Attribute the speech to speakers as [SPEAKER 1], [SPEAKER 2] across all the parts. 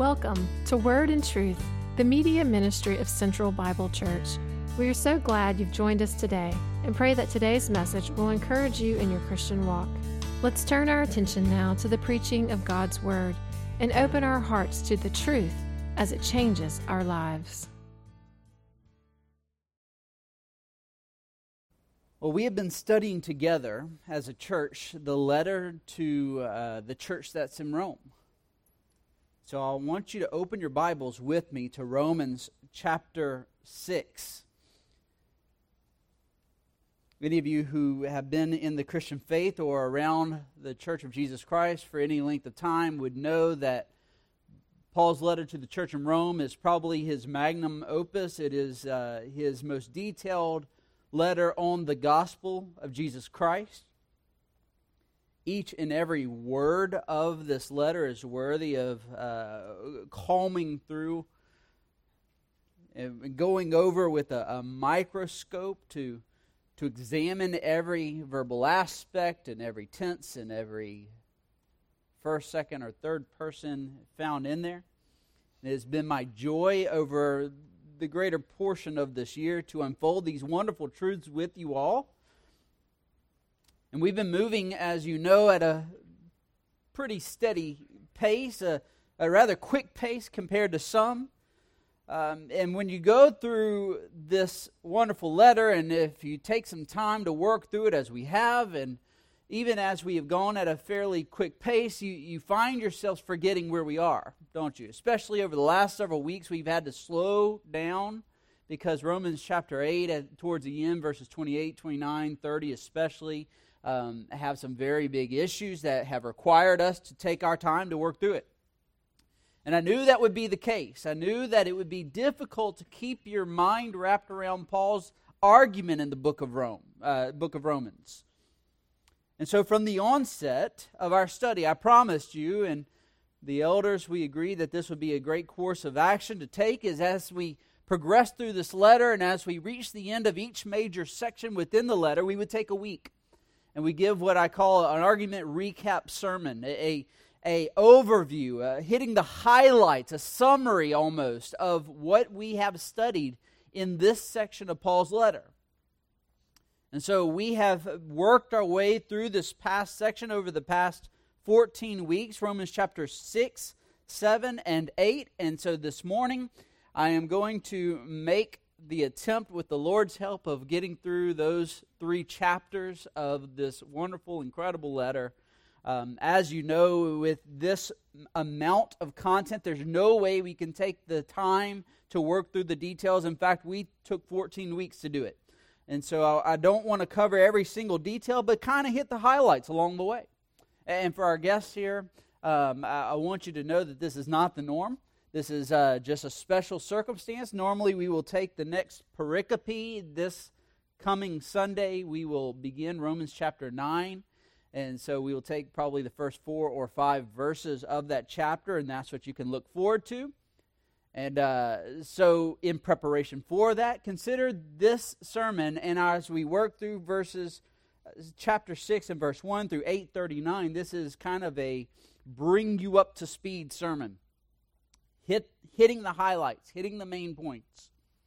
[SPEAKER 1] Welcome to Word and Truth, the media ministry of Central Bible Church. We are so glad you've joined us today and pray that today's message will encourage you in your Christian walk. Let's turn our attention now to the preaching of God's Word and open our hearts to the truth as it changes our lives.
[SPEAKER 2] Well, we have been studying together as a church the letter to the church that's in Rome. So I want you to open your Bibles with me to Romans chapter 6. Many of you who have been in the Christian faith or around the Church of Jesus Christ for any length of time would know that Paul's letter to the church in Rome is probably his magnum opus. It is his most detailed letter on the gospel of Jesus Christ. Each and every word of this letter is worthy of combing through and going over with a microscope to examine every verbal aspect and every tense and every first, second, or third person found in there. It has been my joy over the greater portion of this year to unfold these wonderful truths with you all. And we've been moving, as you know, at a pretty steady pace, a rather quick pace compared to some. And when you go through this wonderful letter, and if you take some time to work through it as we have, and even as we have gone at a fairly quick pace, you find yourselves forgetting where we are, don't you? Especially over the last several weeks, we've had to slow down because Romans chapter 8, towards the end, verses 28, 29, 30 especially, have some very big issues that have required us to take our time to work through it. And I knew that would be the case. I knew that it would be difficult to keep your mind wrapped around Paul's argument in the book of Romans. And so from the onset of our study, I promised you and the elders, we agreed that this would be a great course of action to take as we progress through this letter and as we reach the end of each major section within the letter, we would take a week. And we give what I call an argument recap sermon, a overview, hitting the highlights, a summary almost of what we have studied in this section of Paul's letter. And so we have worked our way through this past section over the past 14 weeks, Romans chapter 6, 7, and 8. And so this morning I am going to make the attempt with the Lord's help of getting through those 3 chapters of this wonderful, incredible letter. As you know, with this amount of content, there's no way we can take the time to work through the details. In fact, we took 14 weeks to do it. And so I don't want to cover every single detail, but kind of hit the highlights along the way. And for our guests here, I want you to know that this is not the norm. This is just a special circumstance. Normally, we will take the next pericope. This coming Sunday, we will begin Romans chapter 9. And so we will take probably the first 4 or 5 verses of that chapter, and that's what you can look forward to. And so in preparation for that, consider this sermon, and as we work through verses chapter 6 and verse 1 through 8:39, this is kind of a bring you up to speed sermon. Hitting the highlights, hitting the main points.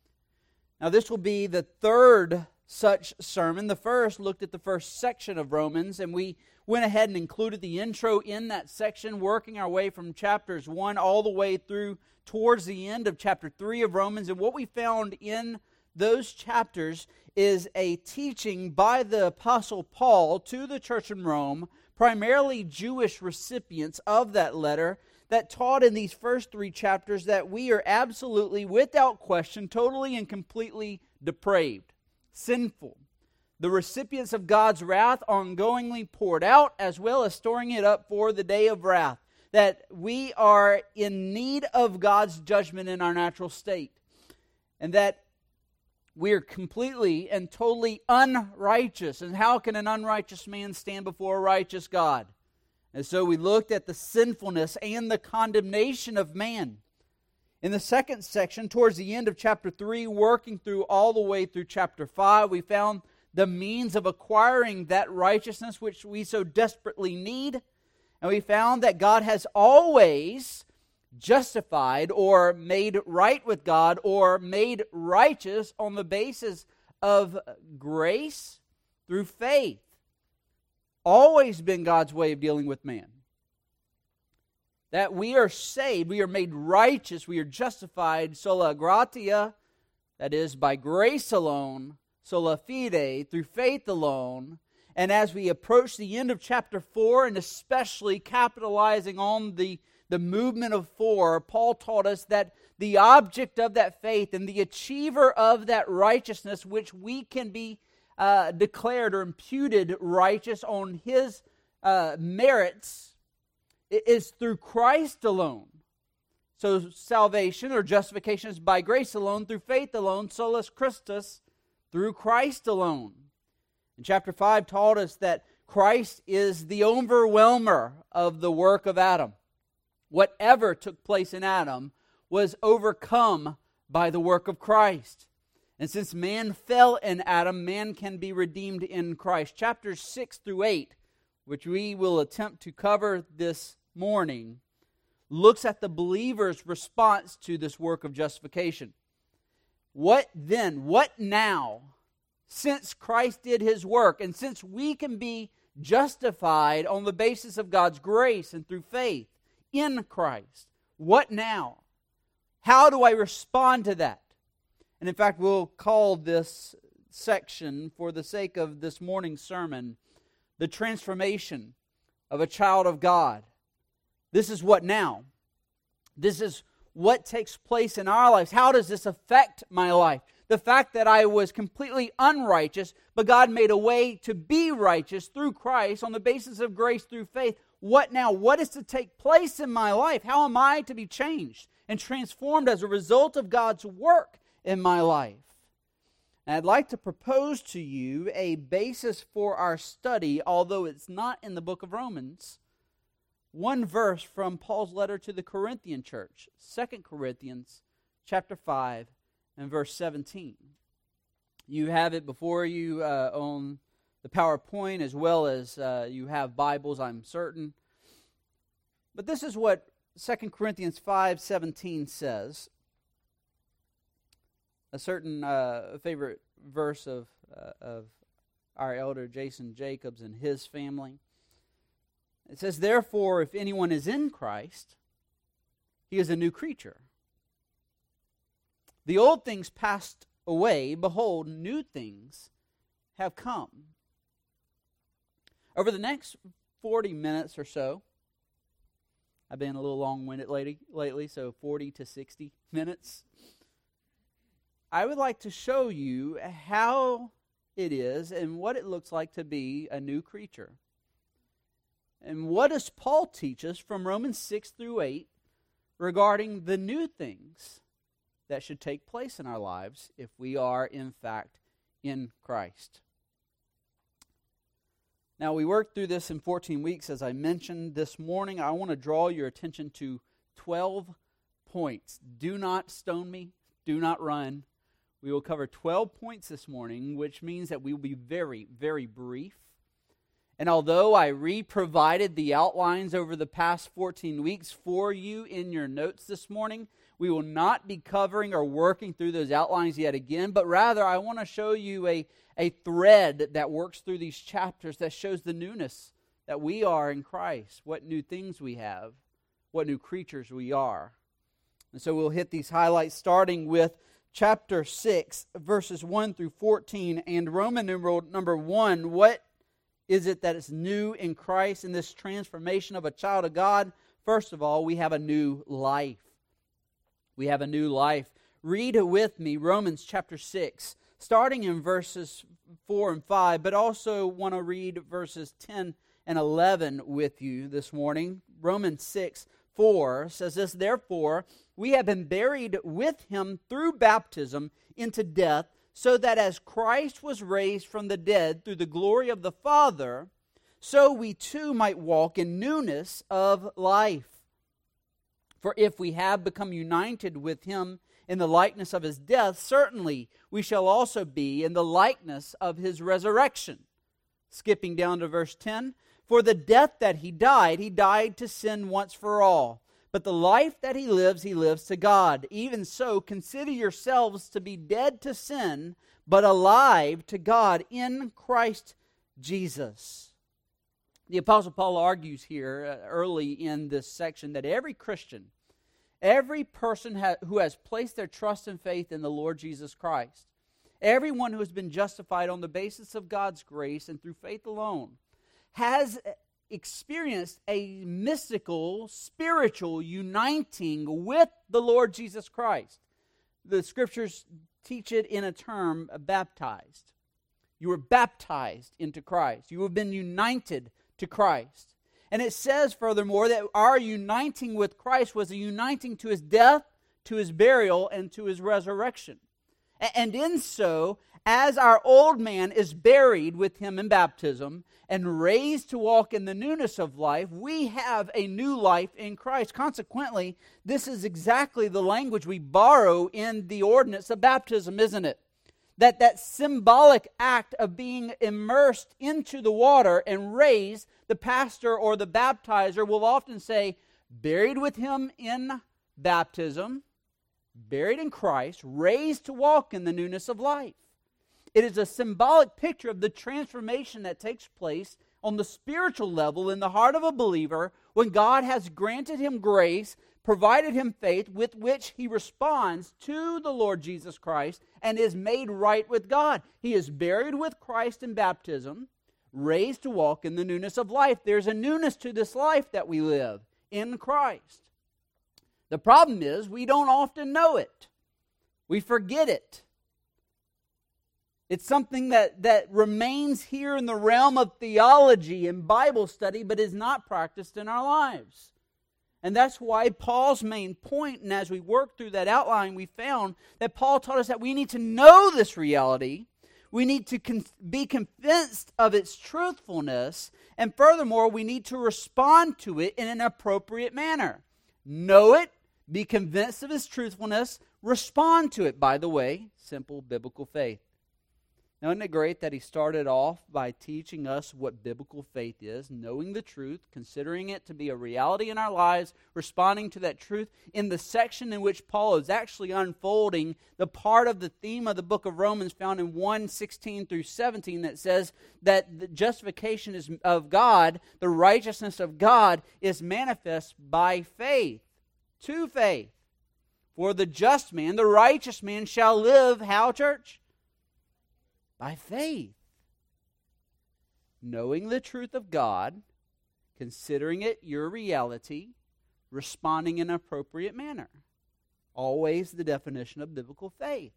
[SPEAKER 2] Now this will be the third such sermon. The first looked at the first section of Romans, and we went ahead and included the intro in that section, working our way from chapters 1 all the way through towards the end of chapter 3 of Romans. And what we found in those chapters is a teaching by the Apostle Paul to the church in Rome, primarily Jewish recipients of that letter, that taught in these first 3 chapters that we are absolutely, without question, totally and completely depraved, sinful, the recipients of God's wrath ongoingly poured out, as well as storing it up for the day of wrath, that we are in need of God's judgment in our natural state, and that we are completely and totally unrighteous. And how can an unrighteous man stand before a righteous God? And so we looked at the sinfulness and the condemnation of man. In the second section, towards the end of chapter 3, working through all the way through chapter 5, we found the means of acquiring that righteousness which we so desperately need. And we found that God has always justified or made right with God or made righteous on the basis of grace through faith. Always been God's way of dealing with man. That we are saved, we are made righteous, we are justified sola gratia, that is, by grace alone, sola fide, through faith alone. And as we approach the end of chapter 4, and especially capitalizing on the movement of 4, Paul taught us that the object of that faith and the achiever of that righteousness, which we can be declared or imputed righteous on his merits, is through Christ alone. So salvation or justification is by grace alone, through faith alone, solus Christus, through Christ alone. And chapter 5 taught us that Christ is the overwhelmer of the work of Adam. Whatever took place in Adam was overcome by the work of Christ. And since man fell in Adam, man can be redeemed in Christ. Chapters 6 through 8, which we will attempt to cover this morning, looks at the believer's response to this work of justification. What then? What now? Since Christ did his work, and since we can be justified on the basis of God's grace and through faith in Christ, what now? How do I respond to that? And in fact, we'll call this section, for the sake of this morning's sermon, the transformation of a child of God. This is what now? This is what takes place in our lives. How does this affect my life? The fact that I was completely unrighteous, but God made a way to be righteous through Christ on the basis of grace through faith. What now? What is to take place in my life? How am I to be changed and transformed as a result of God's work in my life? And I'd like to propose to you a basis for our study, although it's not in the book of Romans. One verse from Paul's letter to the Corinthian church, 2 Corinthians chapter 5 and verse 17. You have it before you on the PowerPoint, as well as you have Bibles, I'm certain. But this is what 2 Corinthians 5:17 says. A certain favorite verse of our elder Jason Jacobs and his family. It says, "Therefore, if anyone is in Christ, he is a new creature. The old things passed away. Behold, new things have come." Over the next 40 minutes or so, I've been a little long-winded lately, so 40 to 60 minutes. I would like to show you how it is and what it looks like to be a new creature. And what does Paul teach us from Romans 6 through 8 regarding the new things that should take place in our lives if we are, in fact, in Christ? Now, we worked through this in 14 weeks, as I mentioned this morning. I want to draw your attention to 12 points. Do not stone me. Do not run. We will cover 12 points this morning, which means that we will be very, very brief. And although I re-provided the outlines over the past 14 weeks for you in your notes this morning, we will not be covering or working through those outlines yet again, but rather I want to show you a thread that works through these chapters that shows the newness that we are in Christ, what new things we have, what new creatures we are. And so we'll hit these highlights starting with chapter 6, verses 1 through 14, and Roman numeral number 1, what is it that is new in Christ in this transformation of a child of God? First of all, we have a new life. We have a new life. Read with me Romans chapter 6, starting in verses 4 and 5, but also want to read verses 10 and 11 with you this morning. Romans 6:4 says this, "Therefore, we have been buried with him through baptism into death, so that as Christ was raised from the dead through the glory of the Father, so we too might walk in newness of life. For if we have become united with him in the likeness of his death, certainly we shall also be in the likeness of his resurrection." Skipping down to verse 10, "For the death that he died to sin once for all. But the life that he lives to God. Even so, consider yourselves to be dead to sin, but alive to God in Christ Jesus. The Apostle Paul argues here early in this section that every Christian, every person who has placed their trust and faith in the Lord Jesus Christ, everyone who has been justified on the basis of God's grace and through faith alone, has experienced a mystical, spiritual uniting with the Lord Jesus Christ. The Scriptures teach it in a term, baptized. You were baptized into Christ. You have been united to Christ. And it says, furthermore, that our uniting with Christ was a uniting to His death, to His burial, and to His resurrection. And in so, as our old man is buried with Him in baptism and raised to walk in the newness of life, we have a new life in Christ. Consequently, this is exactly the language we borrow in the ordinance of baptism, isn't it? That symbolic act of being immersed into the water and raised, the pastor or the baptizer will often say, buried with Him in baptism, buried in Christ, raised to walk in the newness of life. It is a symbolic picture of the transformation that takes place on the spiritual level in the heart of a believer when God has granted him grace, provided him faith with which he responds to the Lord Jesus Christ and is made right with God. He is buried with Christ in baptism, raised to walk in the newness of life. There's a newness to this life that we live in Christ. The problem is we don't often know it. We forget it. It's something that remains here in the realm of theology and Bible study, but is not practiced in our lives. And that's why Paul's main point, and as we worked through that outline, we found that Paul taught us that we need to know this reality. We need to be convinced of its truthfulness. And furthermore, we need to respond to it in an appropriate manner. Know it, be convinced of its truthfulness, respond to it. By the way, simple biblical faith. Now, isn't it great that he started off by teaching us what biblical faith is, knowing the truth, considering it to be a reality in our lives, responding to that truth in the section in which Paul is actually unfolding the part of the theme of the book of Romans found in 1:16 through 17 that says that the justification is of God, the righteousness of God is manifest by faith, to faith. For the just man, the righteous man shall live, how, church? By faith. Knowing the truth of God, considering it your reality, responding in an appropriate manner. Always the definition of biblical faith.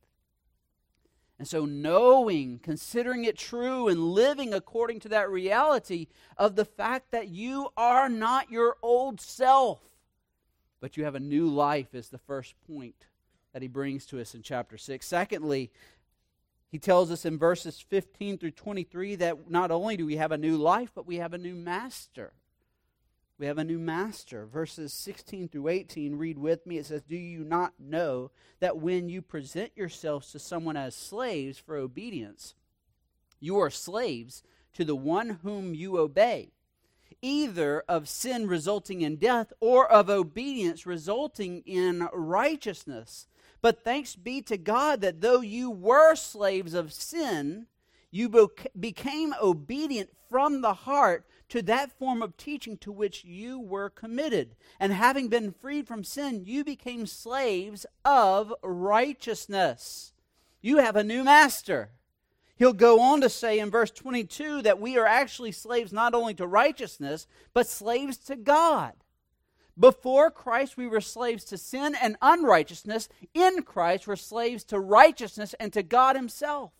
[SPEAKER 2] And so knowing, considering it true, and living according to that reality of the fact that you are not your old self, but you have a new life is the first point that he brings to us in chapter 6. Secondly, he tells us in verses 15 through 23 that not only do we have a new life, but we have a new master. We have a new master. Verses 16 through 18, read with me. It says, "Do you not know that when you present yourselves to someone as slaves for obedience, you are slaves to the one whom you obey, either of sin resulting in death or of obedience resulting in righteousness? But thanks be to God that though you were slaves of sin, you became obedient from the heart to that form of teaching to which you were committed. And having been freed from sin, you became slaves of righteousness." You have a new master. He'll go on to say in verse 22 that we are actually slaves not only to righteousness, but slaves to God. Before Christ, we were slaves to sin and unrighteousness. In Christ, we're slaves to righteousness and to God Himself.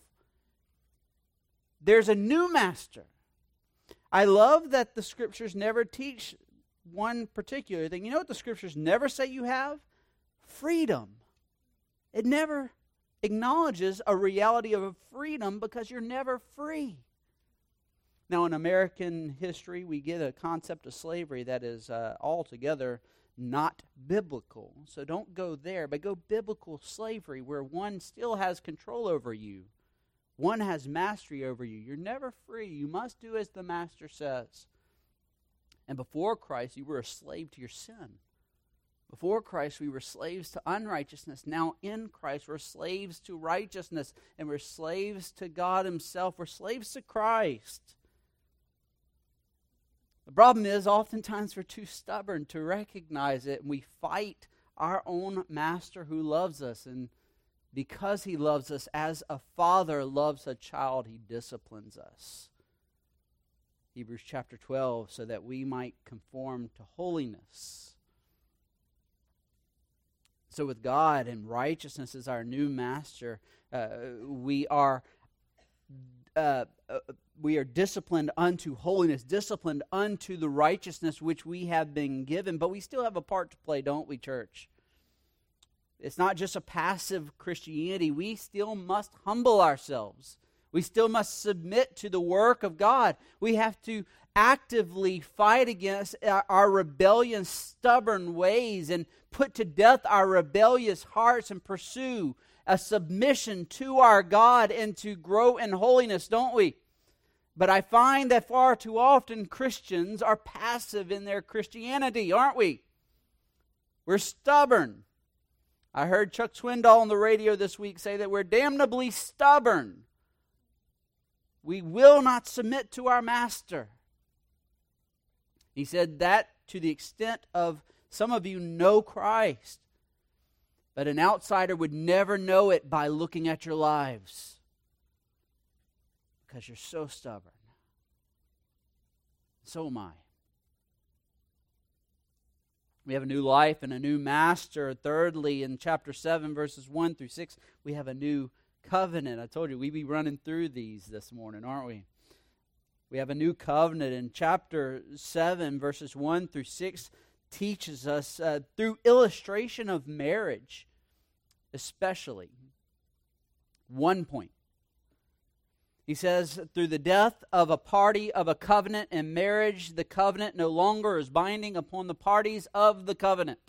[SPEAKER 2] There's a new master. I love that the Scriptures never teach one particular thing. You know what the Scriptures never say you have? Freedom. It never acknowledges a reality of freedom because you're never free. Now, in American history, we get a concept of slavery that is altogether not biblical. So don't go there, but go biblical slavery where one still has control over you. One has mastery over you. You're never free. You must do as the master says. And before Christ, you were a slave to your sin. Before Christ, we were slaves to unrighteousness. Now in Christ, we're slaves to righteousness, and we're slaves to God Himself. We're slaves to Christ. The problem is, oftentimes we're too stubborn to recognize it, and we fight our own master who loves us. And because He loves us, as a father loves a child, He disciplines us. Hebrews chapter 12, so that we might conform to holiness. So with God and righteousness as our new master, we are disciplined unto holiness, disciplined unto the righteousness which we have been given. But we still have a part to play, don't we, church? It's not just a passive Christianity. We still must humble ourselves. We still must submit to the work of God. We have to actively fight against our rebellious, stubborn ways and put to death our rebellious hearts and pursue a submission to our God and to grow in holiness, don't we? But I find that far too often Christians are passive in their Christianity, aren't we? We're stubborn. I heard Chuck Swindoll on the radio this week say that we're damnably stubborn. We will not submit to our master. He said that to the extent of some of you know Christ, but an outsider would never know it by looking at your lives because you're so stubborn. So am I. We have a new life and a new master. Thirdly, in chapter 7, verses 1 through 6, we have a new covenant. I told you, we'd be running through these this morning, aren't we? We have a new covenant. In chapter 7, verses 1 through 6, teaches us through illustration of marriage, especially. One point. He says, through the death of a party of a covenant in marriage, the covenant no longer is binding upon the parties of the covenant.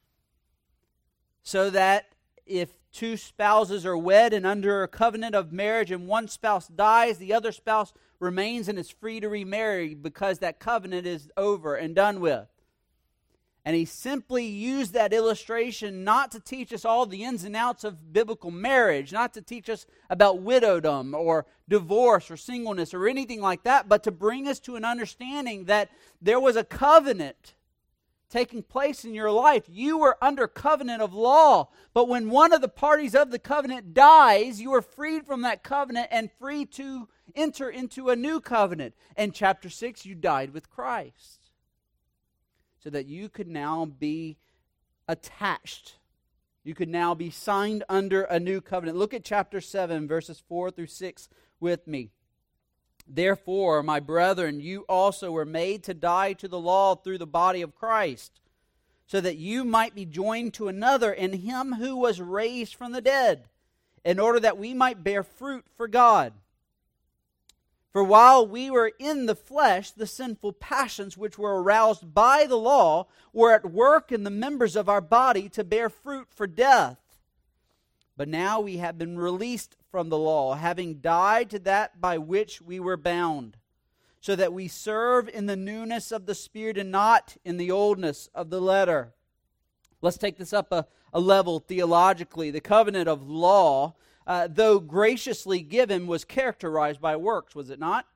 [SPEAKER 2] So that if two spouses are wed and under a covenant of marriage and one spouse dies, the other spouse remains and is free to remarry because that covenant is over and done with. And he simply used that illustration not to teach us all the ins and outs of biblical marriage, not to teach us about widowdom or divorce or singleness or anything like that, but to bring us to an understanding that there was a covenant taking place in your life. You were under covenant of law, but when one of the parties of the covenant dies, you are freed from that covenant and free to enter into a new covenant. In chapter 6, you died with Christ, so that you could now be attached. You could now be signed under a new covenant. Look at chapter 7, verses 4 through 6 with me. Therefore, my brethren, you also were made to die to the law through the body of Christ, so that you might be joined to another in Him who was raised from the dead, in order that we might bear fruit for God. For while we were in the flesh, the sinful passions which were aroused by the law were at work in the members of our body to bear fruit for death. But now we have been released from the law, having died to that by which we were bound, so that we serve in the newness of the Spirit and not in the oldness of the letter. Let's take this up a level theologically. The covenant of law, though graciously given, was characterized by works, was it not?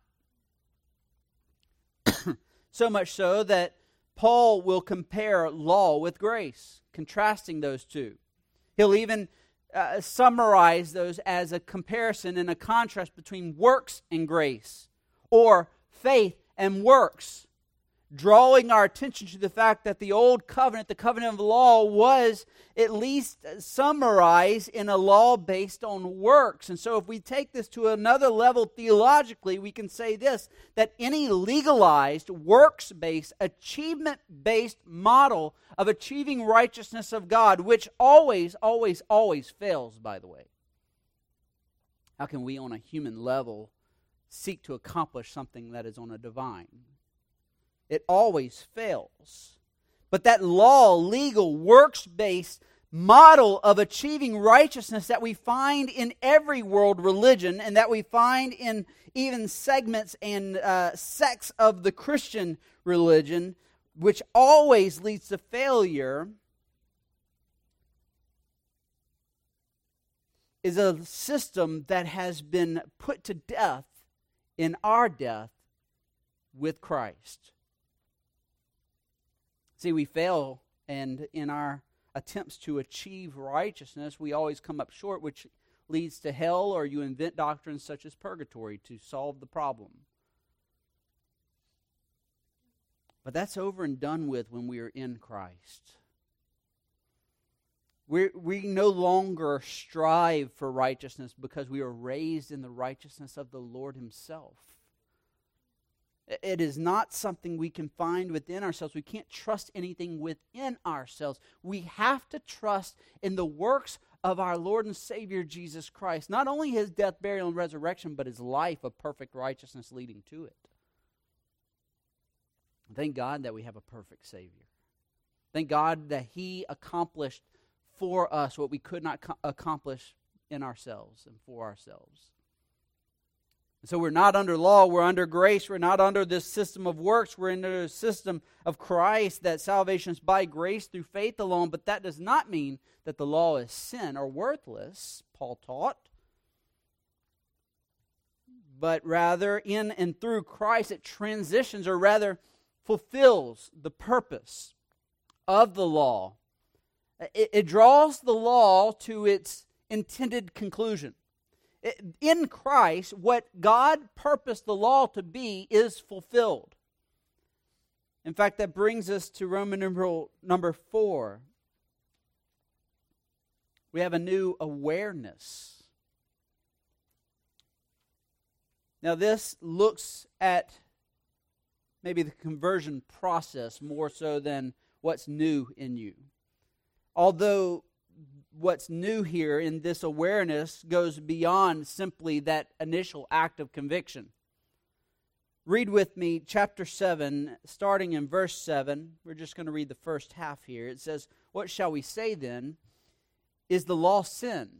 [SPEAKER 2] So much so that Paul will compare law with grace, contrasting those two. He'll even summarize those as a comparison and a contrast between works and grace, or faith and works, drawing our attention to the fact that the old covenant, the covenant of law, was at least summarized in a law based on works. And so if we take this to another level theologically, we can say this, that any legalized, works-based, achievement-based model of achieving righteousness of God, which always, always, always fails, by the way. How can we on a human level seek to accomplish something that is on a divine? It always fails. But that law, legal, works-based model of achieving righteousness that we find in every world religion and that we find in even segments and sects of the Christian religion, which always leads to failure, is a system that has been put to death in our death with Christ. See, we fail, and in our attempts to achieve righteousness, we always come up short, which leads to hell, or you invent doctrines such as purgatory to solve the problem. But that's over and done with when we are in Christ. We no longer strive for righteousness because we are raised in the righteousness of the Lord Himself. It is not something we can find within ourselves. We can't trust anything within ourselves. We have to trust in the works of our Lord and Savior Jesus Christ. Not only His death, burial, and resurrection, but His life of perfect righteousness leading to it. Thank God that we have a perfect Savior. Thank God that He accomplished for us what we could not accomplish in ourselves and for ourselves. So we're not under law, we're under grace, we're not under this system of works, we're under the system of Christ, that salvation is by grace through faith alone, but that does not mean that the law is sin or worthless, Paul taught. But rather, in and through Christ, it transitions, or rather fulfills the purpose of the law. It draws the law to its intended conclusion. In Christ, what God purposed the law to be is fulfilled. In fact, that brings us to Roman numeral number 4. We have a new awareness. Now, this looks at maybe the conversion process more so than what's new in you. Although what's new here in this awareness goes beyond simply that initial act of conviction. Read with me chapter 7, starting in verse 7. We're just going to read the first half here. It says, "What shall we say then? Is the law sin?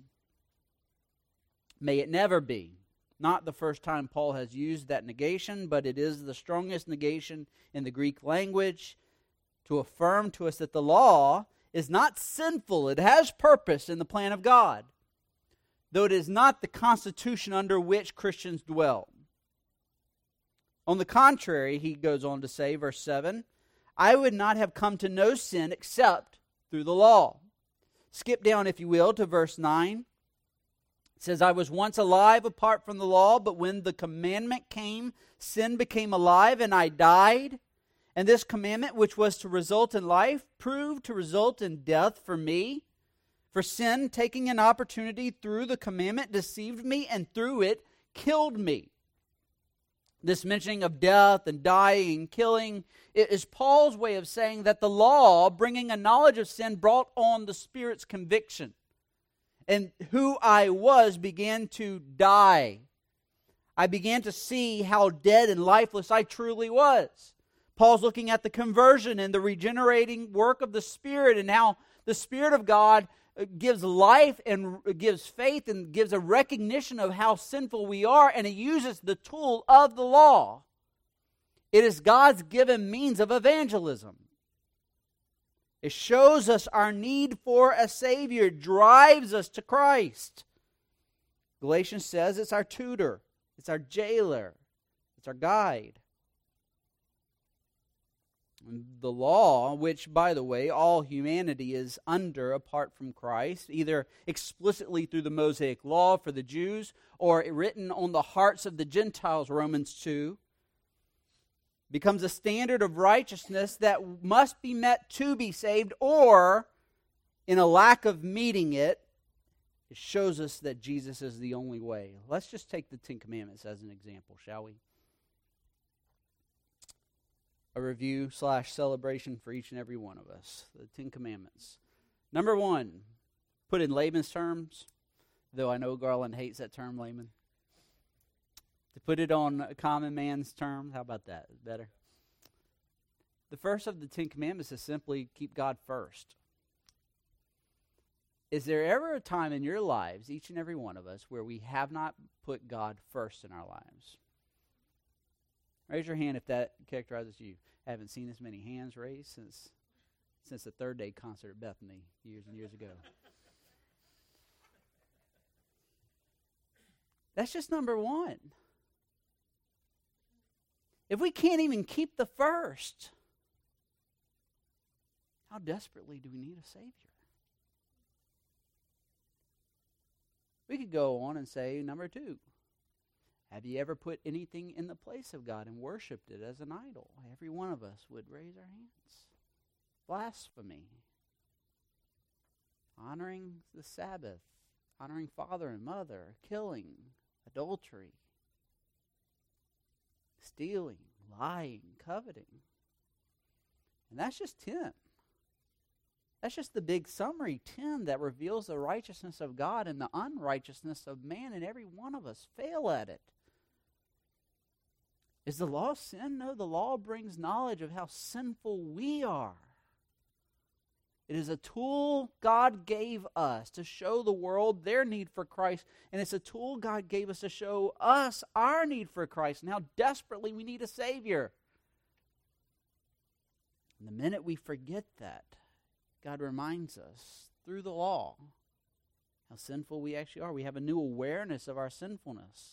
[SPEAKER 2] May it never be." Not the first time Paul has used that negation, but it is the strongest negation in the Greek language to affirm to us that the law is not sinful. It has purpose in the plan of God, though it is not the constitution under which Christians dwell. On the contrary, he goes on to say, verse 7, "I would not have come to know sin except through the law." Skip down, if you will, to verse 9. It says, "I was once alive apart from the law, but when the commandment came, sin became alive and I died. And this commandment, which was to result in life, proved to result in death for me. For sin, taking an opportunity through the commandment, deceived me, and through it killed me." This mentioning of death and dying and killing is Paul's way of saying that the law, bringing a knowledge of sin, brought on the Spirit's conviction. And who I was began to die. I began to see how dead and lifeless I truly was. Paul's looking at the conversion and the regenerating work of the Spirit, and how the Spirit of God gives life and gives faith and gives a recognition of how sinful we are, and He uses the tool of the law. It is God's given means of evangelism. It shows us our need for a Savior. It drives us to Christ. Galatians says it's our tutor, it's our jailer, it's our guide. The law, which, by the way, all humanity is under apart from Christ, either explicitly through the Mosaic law for the Jews or written on the hearts of the Gentiles, Romans 2, becomes a standard of righteousness that must be met to be saved, or, in a lack of meeting it, it shows us that Jesus is the only way. Let's just take the Ten Commandments as an example, shall we? A review / celebration for each and every one of us. The Ten Commandments. Number 1, put in layman's terms, though I know Garland hates that term, layman. To put it on a common man's term, how about that? Better. The first of the Ten Commandments is simply keep God first. Is there ever a time in your lives, each and every one of us, where we have not put God first in our lives? Raise your hand if that characterizes you. I haven't seen as many hands raised since the Third Day concert at Bethany years and years ago. That's just number one. If we can't even keep the first, how desperately do we need a Savior? We could go on and say, number two, have you ever put anything in the place of God and worshipped it as an idol? Every one of us would raise our hands. Blasphemy. Honoring the Sabbath. Honoring father and mother. Killing. Adultery. Stealing. Lying. Coveting. And that's just 10. That's just the big summary 10 that reveals the righteousness of God and the unrighteousness of man, and every one of us fail at it. Is the law sin? No, the law brings knowledge of how sinful we are. It is a tool God gave us to show the world their need for Christ, and it's a tool God gave us to show us our need for Christ and how desperately we need a Savior. And the minute we forget that, God reminds us through the law how sinful we actually are. We have a new awareness of our sinfulness.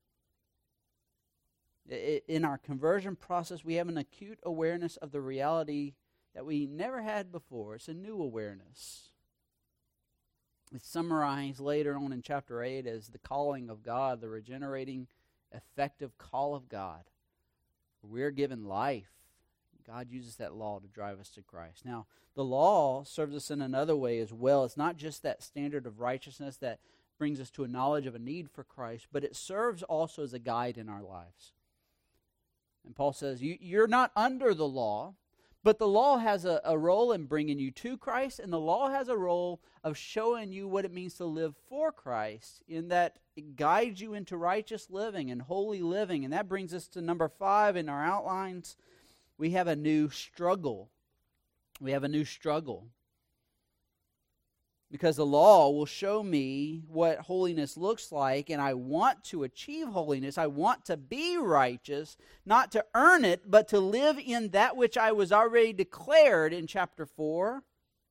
[SPEAKER 2] In our conversion process, we have an acute awareness of the reality that we never had before. It's a new awareness. It's summarized later on in chapter 8 as the calling of God, the regenerating, effective call of God. We're given life. God uses that law to drive us to Christ. Now, the law serves us in another way as well. It's not just that standard of righteousness that brings us to a knowledge of a need for Christ, but it serves also as a guide in our lives. And Paul says, you're not under the law, but the law has a role in bringing you to Christ, and the law has a role of showing you what it means to live for Christ, in that it guides you into righteous living and holy living. And that brings us to number 5 in our outlines. We have a new struggle. We have a new struggle. Because the law will show me what holiness looks like, and I want to achieve holiness. I want to be righteous, not to earn it, but to live in that which I was already declared in chapter 4.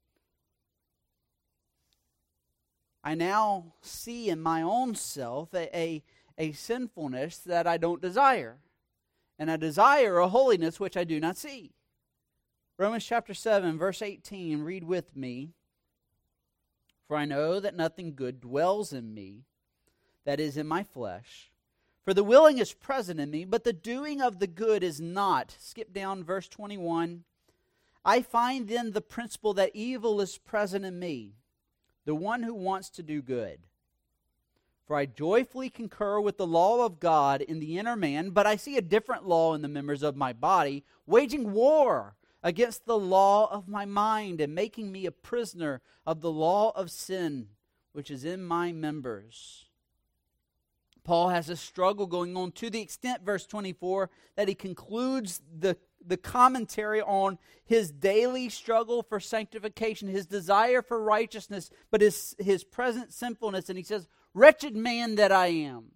[SPEAKER 2] I now see in my own self a sinfulness that I don't desire. And I desire a holiness which I do not see. Romans chapter 7, verse 18, read with me. For I know that nothing good dwells in me, that is, in my flesh. For the willing is present in me, but the doing of the good is not. Skip down verse 21. I find then the principle that evil is present in me, the one who wants to do good. For I joyfully concur with the law of God in the inner man, but I see a different law in the members of my body, waging war against the law of my mind and making me a prisoner of the law of sin, which is in my members. Paul has a struggle going on to the extent, verse 24, that he concludes the commentary on his daily struggle for sanctification, his desire for righteousness, but his present sinfulness. And he says, wretched man that I am,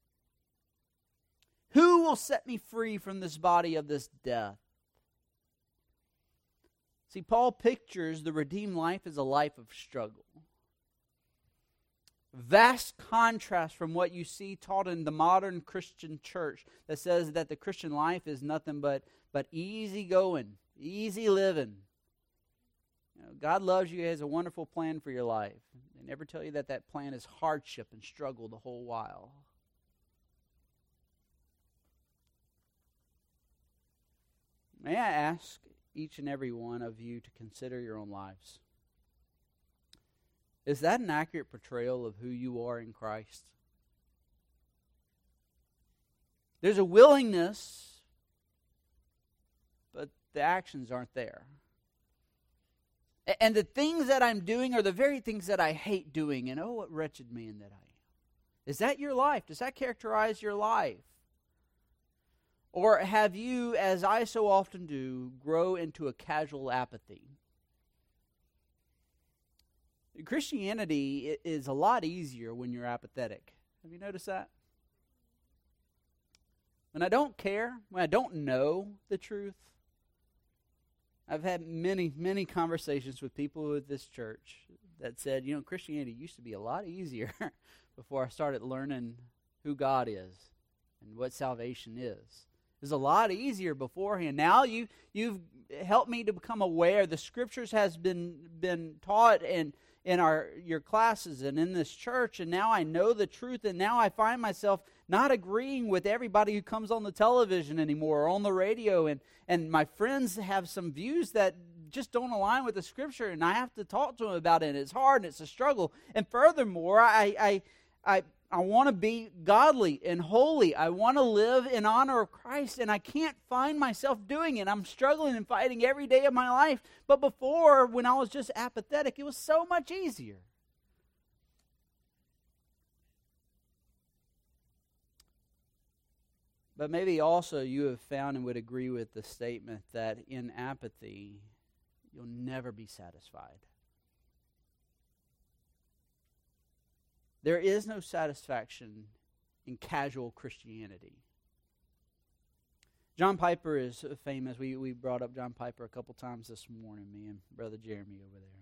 [SPEAKER 2] who will set me free from this body of this death? See, Paul pictures the redeemed life as a life of struggle. Vast contrast from what you see taught in the modern Christian church that says that the Christian life is nothing but easy going, easy living. You know, God loves you, He has a wonderful plan for your life. They never tell you that plan is hardship and struggle the whole while. May I ask each and every one of you to consider your own lives? Is that an accurate portrayal of who you are in Christ? There's a willingness, but the actions aren't there. And the things that I'm doing are the very things that I hate doing. And oh, what wretched man that I am. Is that your life? Does that characterize your life? Or have you, as I so often do, grow into a casual apathy? Christianity is a lot easier when you're apathetic. Have you noticed that? When I don't care, when I don't know the truth, I've had many, many conversations with people at this church that said, Christianity used to be a lot easier before I started learning who God is and what salvation is. It was a lot easier beforehand. Now you've helped me to become aware. The Scriptures has been taught in your classes and in this church, and now I know the truth, and now I find myself not agreeing with everybody who comes on the television anymore or on the radio, and my friends have some views that just don't align with the Scripture, and I have to talk to them about it, and it's hard, and it's a struggle. And furthermore, I want to be godly and holy. I want to live in honor of Christ, and I can't find myself doing it. I'm struggling and fighting every day of my life. But before, when I was just apathetic, it was so much easier. But maybe also you have found and would agree with the statement that in apathy, you'll never be satisfied. There is no satisfaction in casual Christianity. John Piper is famous. We brought up John Piper a couple times this morning, me and Brother Jeremy over there.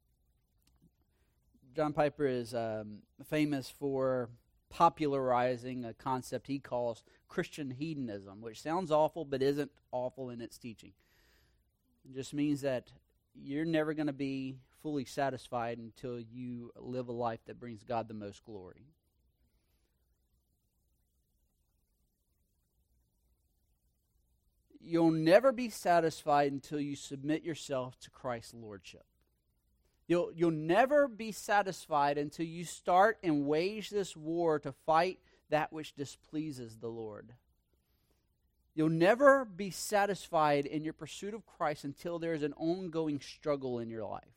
[SPEAKER 2] John Piper is famous for popularizing a concept he calls Christian hedonism, which sounds awful but isn't awful in its teaching. It just means that you're never going to be fully satisfied until you live a life that brings God the most glory. You'll never be satisfied until you submit yourself to Christ's lordship. You'll never be satisfied until you start and wage this war to fight that which displeases the Lord. You'll never be satisfied in your pursuit of Christ until there is an ongoing struggle in your life.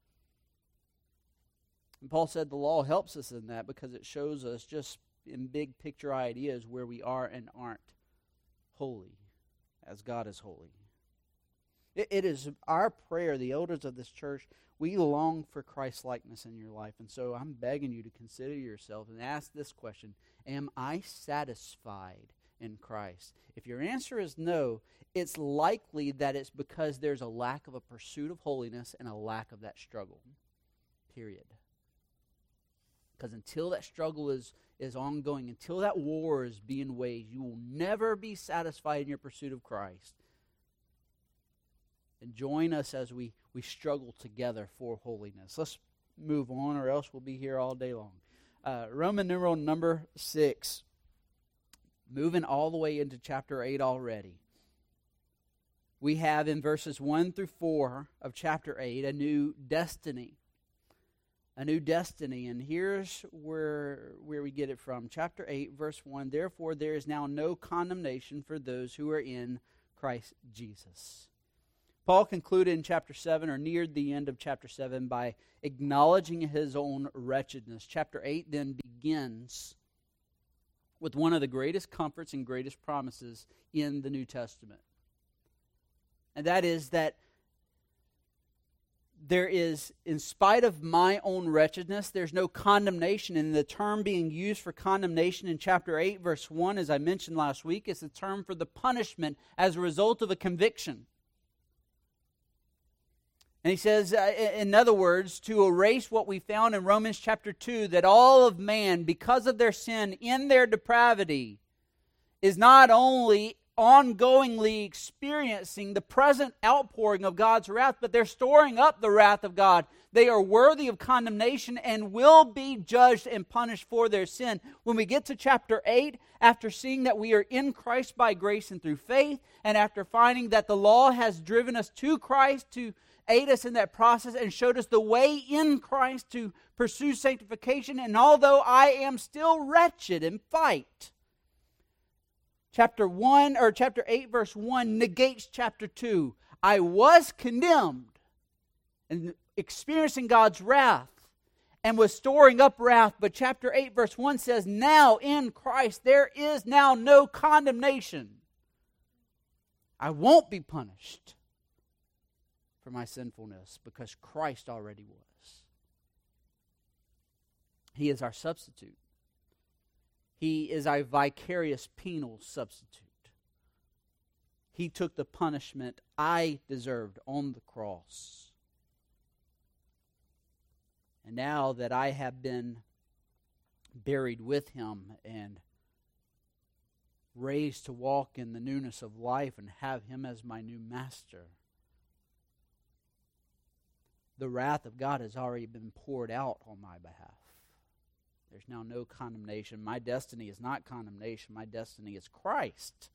[SPEAKER 2] And Paul said the law helps us in that because it shows us just in big picture ideas where we are and aren't holy as God is holy. It is our prayer, the elders of this church, we long for Christ-likeness in your life. And so I'm begging you to consider yourself and ask this question: am I satisfied in Christ? If your answer is no, it's likely that it's because there's a lack of a pursuit of holiness and a lack of that struggle. Period. Because until that struggle is ongoing, until that war is being waged, you will never be satisfied in your pursuit of Christ. And join us as we struggle together for holiness. Let's move on, or else we'll be here all day long. Roman numeral number 6. Moving all the way into chapter 8 already. We have in verses 1 through 4 of chapter 8 a new destiny. A new destiny. And here's where we get it from. Chapter 8, verse 1. Therefore there is now no condemnation for those who are in Christ Jesus. Paul concluded in chapter 7, or neared the end of chapter 7, by acknowledging his own wretchedness. Chapter 8 then begins with one of the greatest comforts and greatest promises in the New Testament. And that is that there is, in spite of my own wretchedness, there's no condemnation. And the term being used for condemnation in chapter 8, verse 1, as I mentioned last week, is the term for the punishment as a result of a conviction. And he says, in other words, to erase what we found in Romans chapter 2, that all of man, because of their sin, in their depravity, is not only ongoingly experiencing the present outpouring of God's wrath, but they're storing up the wrath of God. They are worthy of condemnation and will be judged and punished for their sin. When we get to chapter 8, after seeing that we are in Christ by grace and through faith, and after finding that the law has driven us to Christ to aid us in that process and showed us the way in Christ to pursue sanctification, and although I am still wretched and fight, chapter 8 verse 1 negates chapter 2. I was condemned and experiencing God's wrath and was storing up wrath, but chapter 8 verse 1 says, now in Christ there is now no condemnation. I won't be punished for my sinfulness because Christ already was. He is our substitute. He is our vicarious penal substitute. He took the punishment I deserved on the cross. And now that I have been buried with him and raised to walk in the newness of life and have Him as my new master. The wrath of God has already been poured out on my behalf. There's now no condemnation. My destiny is not condemnation. My destiny is Christ.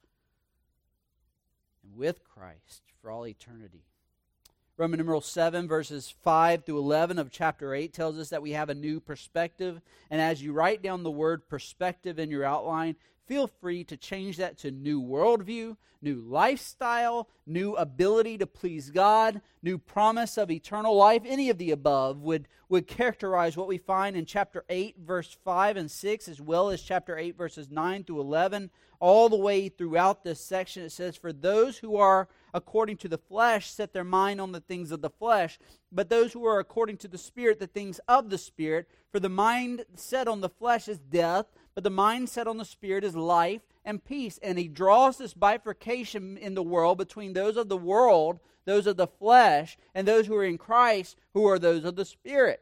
[SPEAKER 2] And with Christ for all eternity. Roman numeral 7, verses 5 through 11 of chapter 8 tells us that we have a new perspective. And as you write down the word perspective in your outline, feel free to change that to new worldview, new lifestyle, new ability to please God, new promise of eternal life. Any of the above would characterize what we find in chapter 8, verse 5 and 6, as well as chapter 8, verses 9 through 11. All the way throughout this section, it says, "For those who are according to the flesh set their mind on the things of the flesh, but those who are according to the Spirit, the things of the Spirit. For the mind set on the flesh is death, but the mind set on the Spirit is life and peace." And he draws this bifurcation in the world between those of the world, those of the flesh, and those who are in Christ, who are those of the Spirit.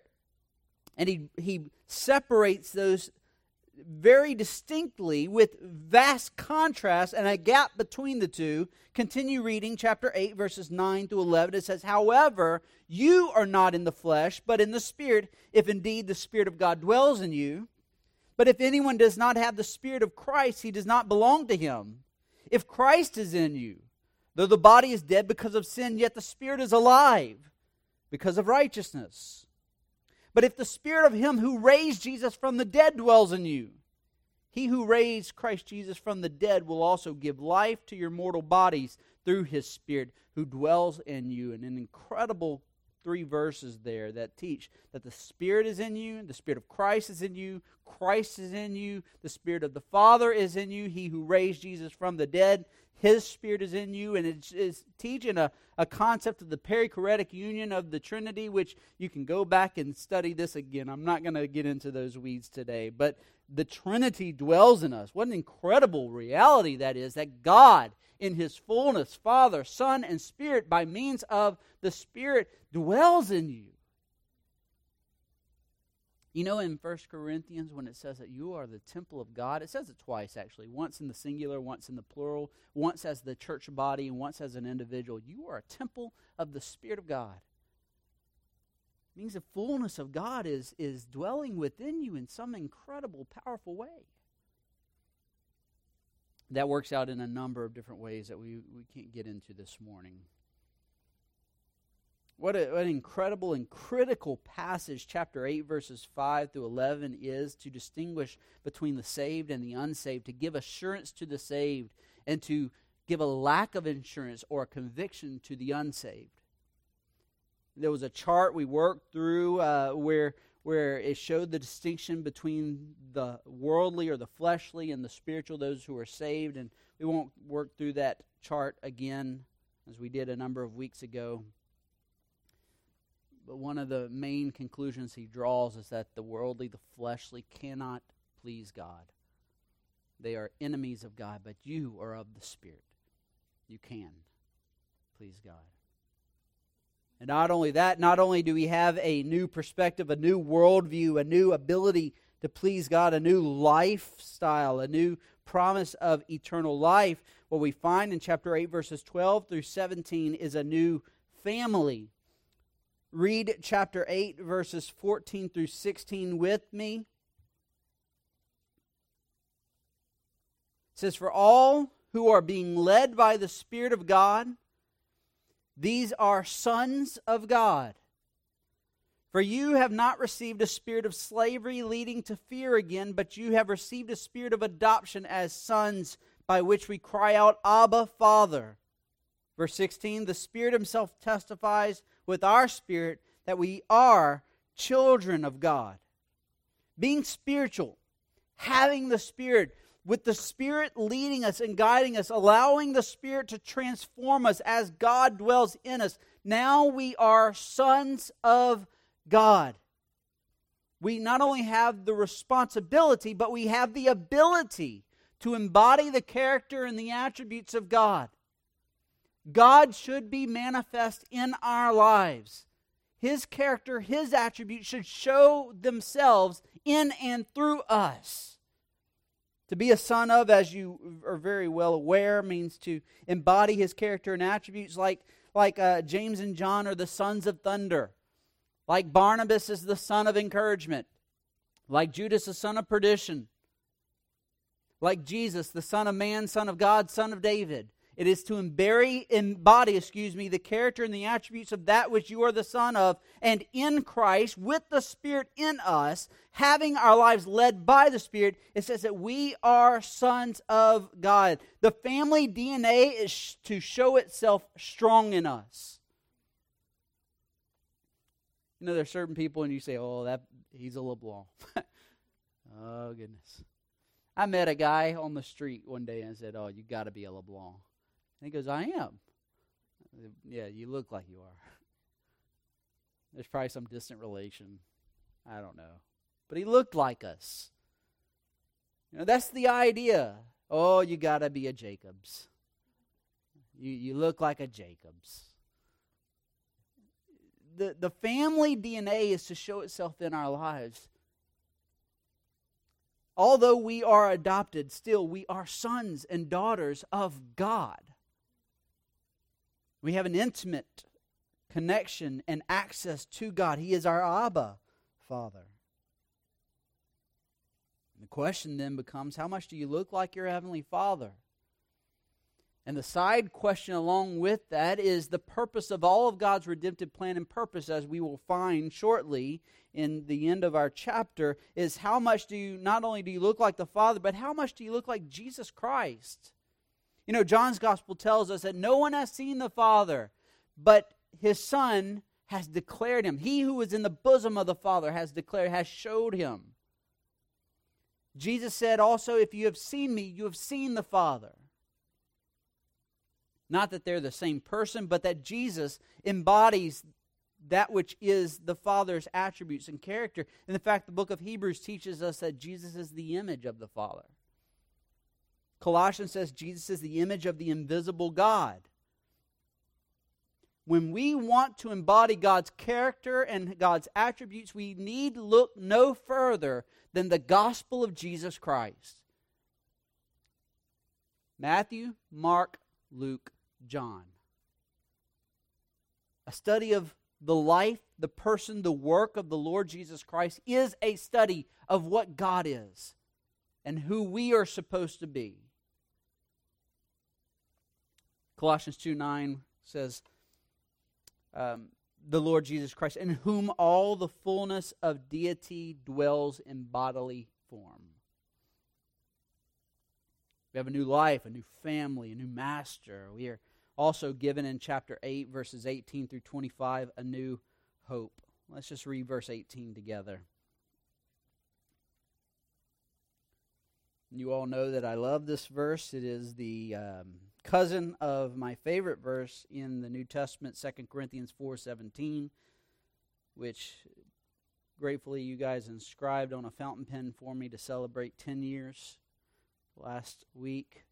[SPEAKER 2] And he separates those very distinctly with vast contrast and a gap between the two. Continue reading chapter 8, verses 9 through 11. It says, "However, you are not in the flesh, but in the Spirit, if indeed the Spirit of God dwells in you. But if anyone does not have the Spirit of Christ, he does not belong to him. If Christ is in you, though the body is dead because of sin, yet the Spirit is alive because of righteousness. But if the Spirit of Him who raised Jesus from the dead dwells in you, He who raised Christ Jesus from the dead will also give life to your mortal bodies through His Spirit who dwells in you." And an incredible 3 verses there that teach that the Spirit is in you, the Spirit of Christ is in you, Christ is in you, the Spirit of the Father is in you, He who raised Jesus from the dead, His Spirit is in you. And it's teaching a concept of the perichoretic union of the Trinity, which you can go back and study this again. I'm not going to get into those weeds today, but the Trinity dwells in us. What an incredible reality that is, that God in His fullness, Father, Son, and Spirit, by means of the Spirit, dwells in you. You know, in 1 Corinthians, when it says that you are the temple of God, it says it twice, actually. Once in the singular, once in the plural, once as the church body, and once as an individual. You are a temple of the Spirit of God. It means the fullness of God is dwelling within you in some incredible, powerful way. That works out in a number of different ways that we can't get into this morning. What an incredible and critical passage chapter 8, verses 5 through 11 is to distinguish between the saved and the unsaved, to give assurance to the saved and to give a lack of assurance or a conviction to the unsaved. There was a chart we worked through where it showed the distinction between the worldly or the fleshly and the spiritual, those who are saved. And we won't work through that chart again as we did a number of weeks ago. But one of the main conclusions he draws is that the worldly, the fleshly, cannot please God. They are enemies of God, but you are of the Spirit. You can please God. And not only that, not only do we have a new perspective, a new worldview, a new ability to please God, a new lifestyle, a new promise of eternal life, what we find in chapter 8, verses 12 through 17 is a new family. Read chapter 8, verses 14 through 16 with me. It says, "For all who are being led by the Spirit of God, these are sons of God. For you have not received a spirit of slavery leading to fear again, but you have received a spirit of adoption as sons, by which we cry out, Abba, Father." Verse 16, "The Spirit Himself testifies with our spirit that we are children of God." Being spiritual, having the Spirit, with the Spirit leading us and guiding us, allowing the Spirit to transform us as God dwells in us. Now we are sons of God. We not only have the responsibility, but we have the ability to embody the character and the attributes of God. God should be manifest in our lives. His character, His attributes should show themselves in and through us To be a son of, as you are very well aware, means to embody his character and attributes like James and John are the sons of thunder. Like Barnabas is the son of encouragement. Like Judas, the son of perdition. Like Jesus, the Son of Man, Son of God, Son of David. It is to embody the character and the attributes of that which you are the son of, and in Christ, with the Spirit in us, having our lives led by the Spirit, it says that we are sons of God. The family DNA is to show itself strong in us. You know, there are certain people and you say, oh, he's a LeBlanc. Oh, goodness. I met a guy on the street one day and I said, oh, you got to be a LeBlanc. And he goes, I am. Yeah, you look like you are. There's probably some distant relation. I don't know. But he looked like us. You know, that's the idea. Oh, you got to be a Jacobs. You look like a Jacobs. The family DNA is to show itself in our lives. Although we are adopted, still we are sons and daughters of God. We have an intimate connection and access to God. He is our Abba Father. The question then becomes, how much do you look like your Heavenly Father? And the side question along with that is the purpose of all of God's redemptive plan and purpose, as we will find shortly in the end of our chapter, is how much not only do you look like the Father, but how much do you look like Jesus Christ? You know, John's Gospel tells us that no one has seen the Father, but His Son has declared Him. He who is in the bosom of the Father has showed Him. Jesus said also, if you have seen me, you have seen the Father. Not that they're the same person, but that Jesus embodies that which is the Father's attributes and character. And in fact, the book of Hebrews teaches us that Jesus is the image of the Father. Colossians says Jesus is the image of the invisible God. When we want to embody God's character and God's attributes, we need look no further than the gospel of Jesus Christ. Matthew, Mark, Luke, John. A study of the life, the person, the work of the Lord Jesus Christ is a study of what God is and who we are supposed to be. Colossians 2:9 says, the Lord Jesus Christ, in whom all the fullness of deity dwells in bodily form. We have a new life, a new family, a new master. We are also given in chapter 8, verses 18 through 25, a new hope. Let's just read verse 18 together. You all know that I love this verse. It is the cousin of my favorite verse in the New Testament, 2 Corinthians 4:17, which gratefully you guys inscribed on a fountain pen for me to celebrate 10 years last week.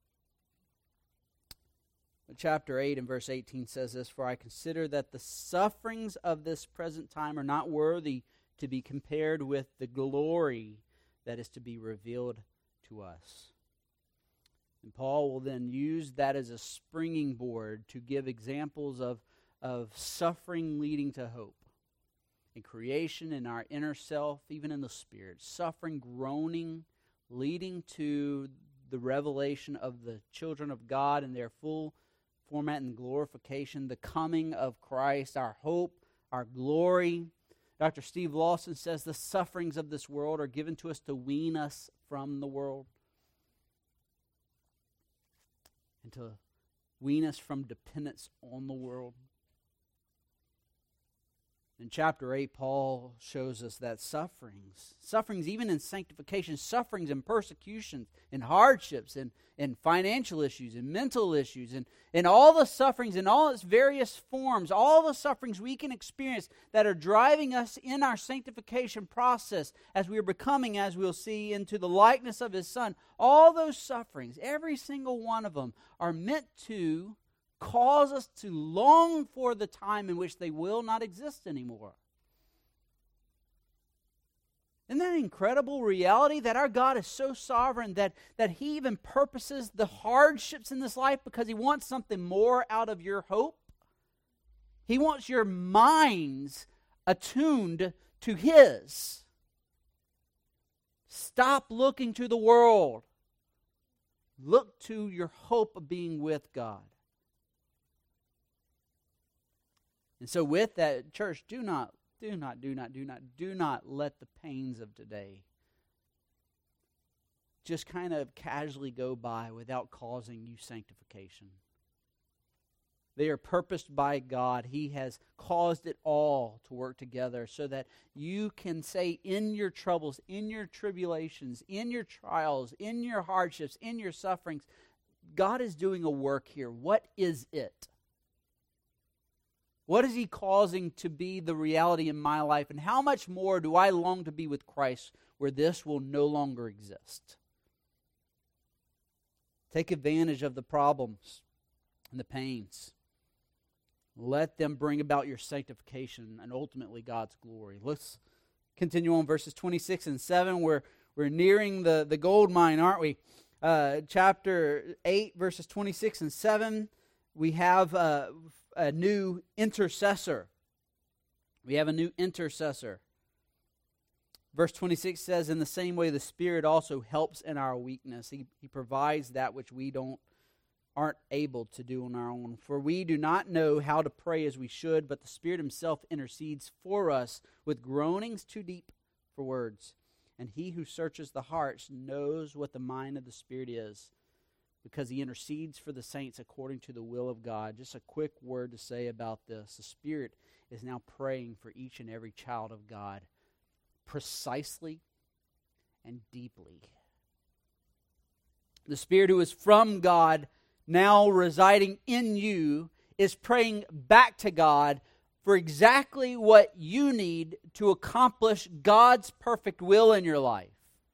[SPEAKER 2] Chapter 8 and verse 18 says this, for I consider that the sufferings of this present time are not worthy to be compared with the glory that is to be revealed to us. And Paul will then use that as a springing board to give examples of suffering leading to hope. In creation, in our inner self, even in the spirit. Suffering, groaning, leading to the revelation of the children of God and their full format and glorification, the coming of Christ, our hope, our glory. Dr. Steve Lawson says the sufferings of this world are given to us to wean us from the world and to wean us from dependence on the world. In chapter 8, Paul shows us that sufferings even in sanctification, sufferings and persecutions and hardships and financial issues and mental issues and all the sufferings in all its various forms, all the sufferings we can experience that are driving us in our sanctification process as we are becoming, as we'll see, into the likeness of His Son. All those sufferings, every single one of them, are meant to cause us to long for the time in which they will not exist anymore. Isn't that an incredible reality that our God is so sovereign that He even purposes the hardships in this life because He wants something more out of your hope? He wants your minds attuned to His. Stop looking to the world. Look to your hope of being with God. And so with that, church, do not let the pains of today just kind of casually go by without causing you sanctification. They are purposed by God. He has caused it all to work together so that you can say in your troubles, in your tribulations, in your trials, in your hardships, in your sufferings, God is doing a work here. What is it? What is He causing to be the reality in my life? And how much more do I long to be with Christ where this will no longer exist? Take advantage of the problems and the pains. Let them bring about your sanctification and ultimately God's glory. Let's continue on verses 26 and 7. We're nearing the gold mine, aren't we? Chapter 8, verses 26 and 7. We have a new intercessor. We have a new intercessor. Verse 26 says, in the same way the Spirit also helps in our weakness. He provides that which we aren't able to do on our own. For we do not know how to pray as we should, but the Spirit Himself intercedes for us with groanings too deep for words. And He who searches the hearts knows what the mind of the Spirit is, because He intercedes for the saints according to the will of God. Just a quick word to say about this. The Spirit is now praying for each and every child of God, precisely and deeply. The Spirit who is from God, now residing in you, is praying back to God for exactly what you need to accomplish God's perfect will in your life.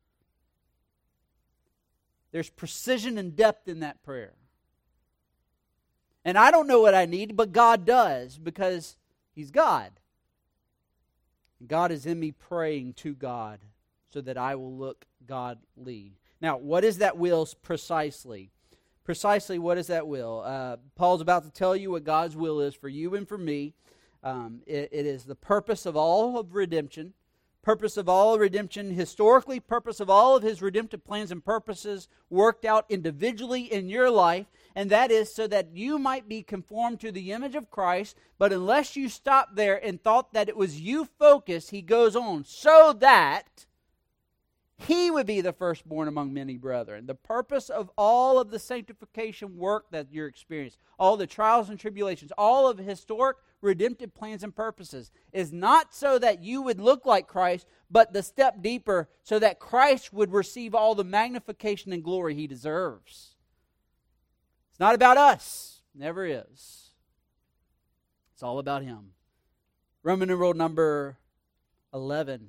[SPEAKER 2] There's precision and depth in that prayer. And I don't know what I need, but God does, because He's God. And God is in me praying to God so that I will look godly. Now, what is that will precisely? Precisely, what is that will? Paul's about to tell you what God's will is for you and for me. It is the purpose of all of redemption. Purpose of all redemption historically, purpose of all of His redemptive plans and purposes worked out individually in your life, and that is so that you might be conformed to the image of Christ. But unless you stop there and thought that it was you focused, he goes on, so that He would be the firstborn among many brethren. The purpose of all of the sanctification work that you're experiencing, all the trials and tribulations, all of historic redemptive plans and purposes, is not so that you would look like Christ, but the step deeper, so that Christ would receive all the magnification and glory He deserves. It's not about us. Never is. It's all about Him. Roman numeral number 11.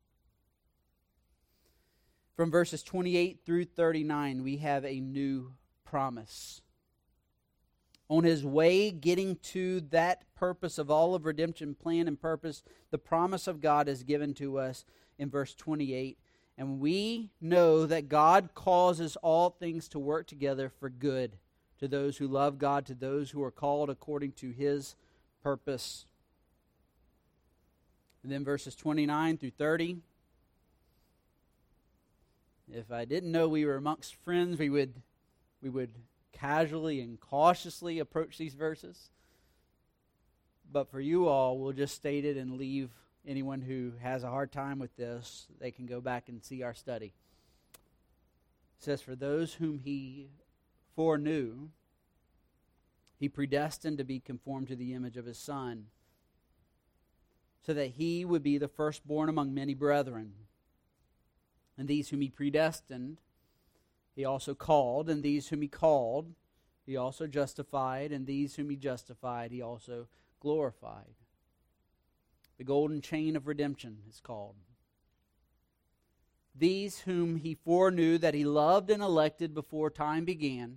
[SPEAKER 2] From verses 28 through 39, we have a new promise. On His way getting to that purpose of all of redemption, plan and purpose, the promise of God is given to us in verse 28. And we know that God causes all things to work together for good to those who love God, to those who are called according to His purpose. And then verses 29 through 30. If I didn't know we were amongst friends, we would casually and cautiously approach these verses. But for you all, we'll just state it and leave anyone who has a hard time with this. They can go back and see our study. It says, for those whom He foreknew, He predestined to be conformed to the image of His Son, so that He would be the firstborn among many brethren. And these whom He predestined, He also called. And these whom He called, He also justified. And these whom He justified, He also glorified. The golden chain of redemption is called. These whom He foreknew that He loved and elected before time began.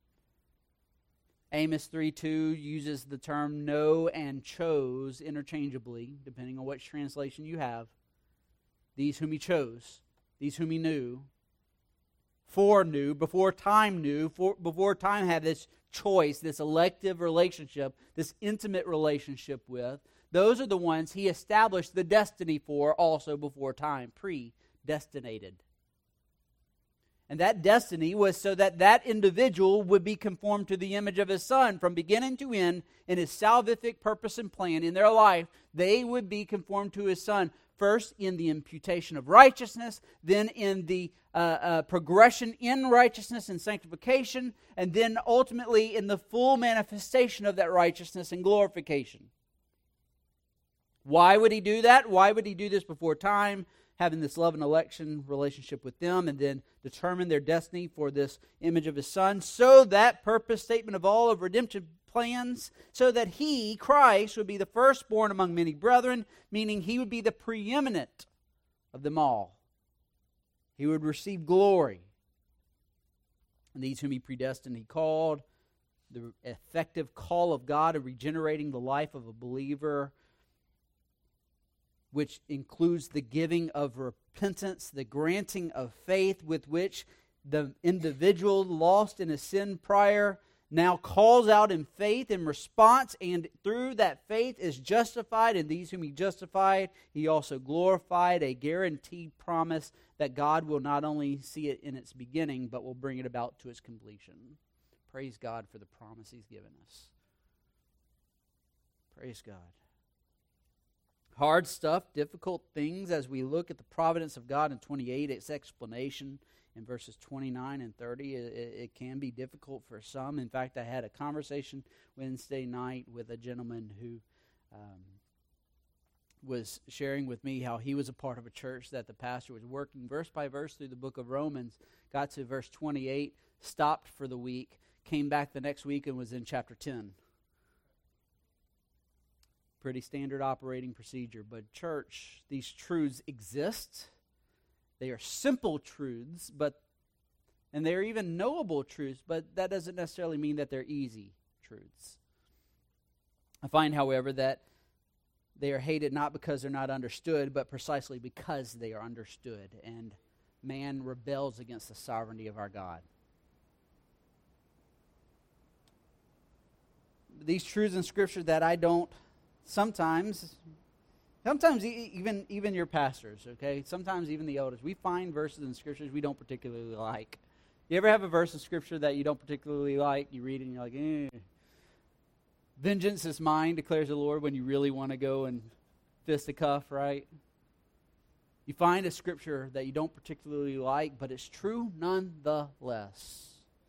[SPEAKER 2] Amos 3:2 uses the term know and chose interchangeably, depending on which translation you have. these whom He chose, these whom He foreknew, before time before time had this choice, this elective relationship, this intimate relationship with, those are the ones He established the destiny for also before time, predestinated. And that destiny was so that that individual would be conformed to the image of His Son from beginning to end in His salvific purpose and plan in their life. They would be conformed to His Son, first in the imputation of righteousness, then in the progression in righteousness and sanctification, and then ultimately in the full manifestation of that righteousness and glorification. Why would He do that? Why would He do this before time? Having this love and election relationship with them, and then determine their destiny for this image of His Son, so that purpose statement of all of redemption plans, so that He, Christ, would be the firstborn among many brethren, meaning He would be the preeminent of them all. He would receive glory. And these whom He predestined, He called. The effective call of God of regenerating the life of a believer, which includes the giving of repentance, the granting of faith with which the individual lost in a sin prior now calls out in faith in response, and through that faith is justified, and these whom He justified, He also glorified, a guaranteed promise that God will not only see it in its beginning, but will bring it about to its completion. Praise God for the promise He's given us. Praise God. Hard stuff, difficult things, as we look at the providence of God in 28, its explanation in verses 29 and 30, it can be difficult for some. In fact, I had a conversation Wednesday night with a gentleman who was sharing with me how he was a part of a church that the pastor was working verse by verse through the book of Romans, got to verse 28, stopped for the week, came back the next week and was in chapter 10. Pretty standard operating procedure. But church, these truths exist. They are simple truths, and they're even knowable truths, but that doesn't necessarily mean that they're easy truths. I find, however, that they are hated not because they're not understood, but precisely because they are understood, and man rebels against the sovereignty of our God. These truths in Scripture that I don't Sometimes even your pastors, okay? Sometimes even the elders. We find verses in Scriptures we don't particularly like. You ever have a verse in Scripture that you don't particularly like? You read it and you're like, eh. Vengeance is mine, declares the Lord, when you really want to go and fist a cuff, right? You find a Scripture that you don't particularly like, but it's true nonetheless.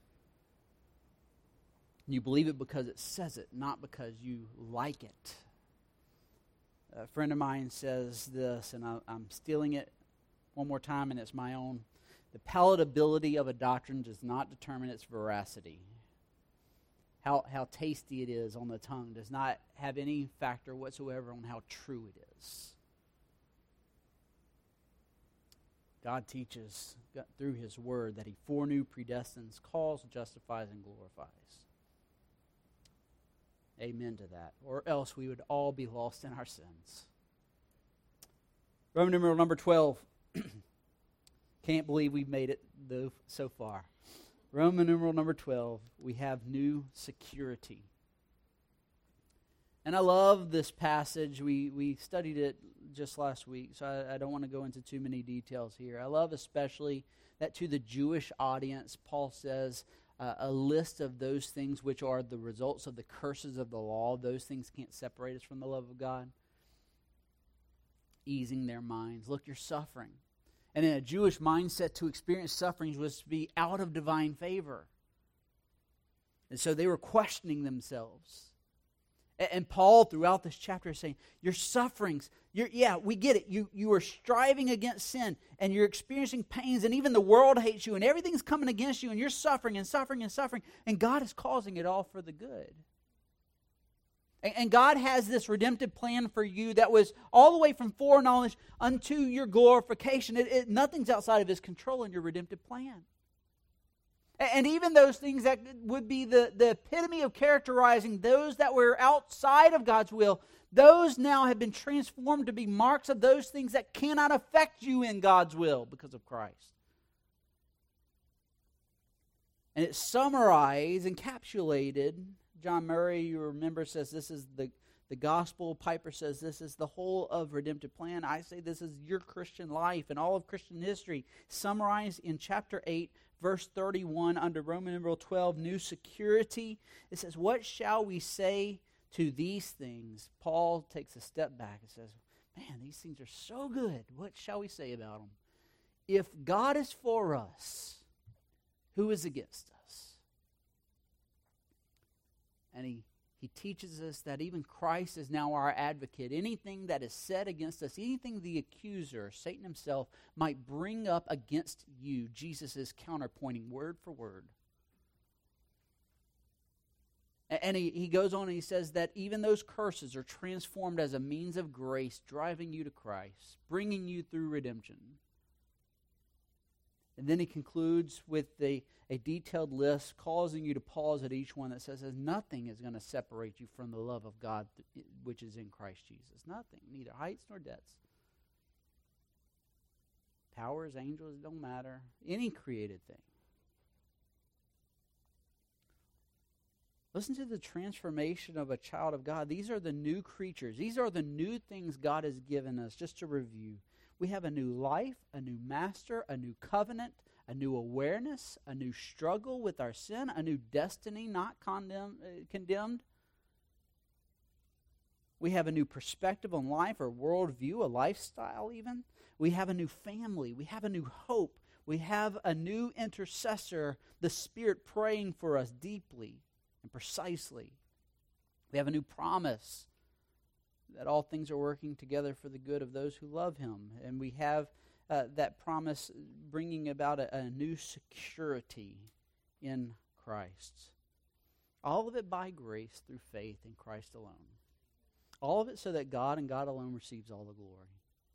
[SPEAKER 2] You believe it because it says it, not because you like it. A friend of mine says this, and I'm stealing it one more time, and it's my own. The palatability of a doctrine does not determine its veracity. How tasty it is on the tongue does not have any factor whatsoever on how true it is. God teaches through His Word that He foreknew, predestines, calls, justifies, and glorifies. Amen to that. Or else we would all be lost in our sins. Roman numeral number 12. Can't believe we've made it though so far. Roman numeral number 12. We have new security. And I love this passage. We studied it just last week, so I don't want to go into too many details here. I love especially that to the Jewish audience, Paul says, a list of those things which are the results of the curses of the law. Those things can't separate us from the love of God. Easing their minds. Look, you're suffering. And in a Jewish mindset, to experience sufferings was to be out of divine favor. And so they were questioning themselves. And Paul, throughout this chapter, is saying, your sufferings, we get it. You are striving against sin, and you're experiencing pains, and even the world hates you, and everything's coming against you, and you're suffering and suffering and suffering, and God is causing it all for the good. And God has this redemptive plan for you that was all the way from foreknowledge unto your glorification. Nothing's outside of His control in your redemptive plan. And even those things that would be the epitome of characterizing those that were outside of God's will, those now have been transformed to be marks of those things that cannot affect you in God's will because of Christ. And it's summarized, encapsulated. John Murray, you remember, says this is the gospel. Piper says this is the whole of redemptive plan. I say this is your Christian life and all of Christian history, summarized in chapter 8, verse 31, under Roman numeral 12, new security. It says, what shall we say to these things? Paul takes a step back and says, man, these things are so good. What shall we say about them? If God is for us, who is against us? And he teaches us that even Christ is now our advocate. Anything that is said against us, anything the accuser, Satan himself, might bring up against you, Jesus is counterpointing word for word. And he goes on and he says that even those curses are transformed as a means of grace, driving you to Christ, bringing you through redemption. And then he concludes with a detailed list, causing you to pause at each one that says nothing is going to separate you from the love of God which is in Christ Jesus. Nothing, neither heights nor depths. Powers, angels, don't matter. Any created thing. Listen to the transformation of a child of God. These are the new creatures. These are the new things God has given us. Just to review, we have a new life, a new master, a new covenant, a new awareness, a new struggle with our sin, a new destiny not condemned. We have a new perspective on life or worldview, a lifestyle even. We have a new family. We have a new hope. We have a new intercessor, the Spirit praying for us deeply and precisely. We have a new promise that all things are working together for the good of those who love Him. And we have that promise bringing about a new security in Christ. All of it by grace through faith in Christ alone. All of it so that God and God alone receives all the glory.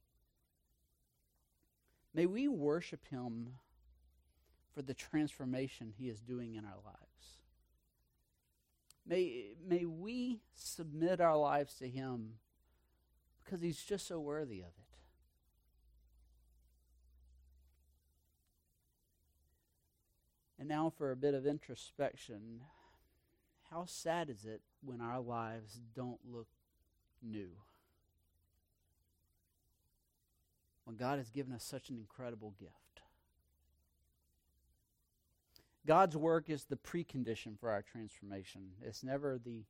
[SPEAKER 2] May we worship Him for the transformation He is doing in our lives. May we submit our lives to Him because He's just so worthy of it. And now for a bit of introspection. How sad is it when our lives don't look new? When God has given us such an incredible gift. God's work is the precondition for our transformation. It's never the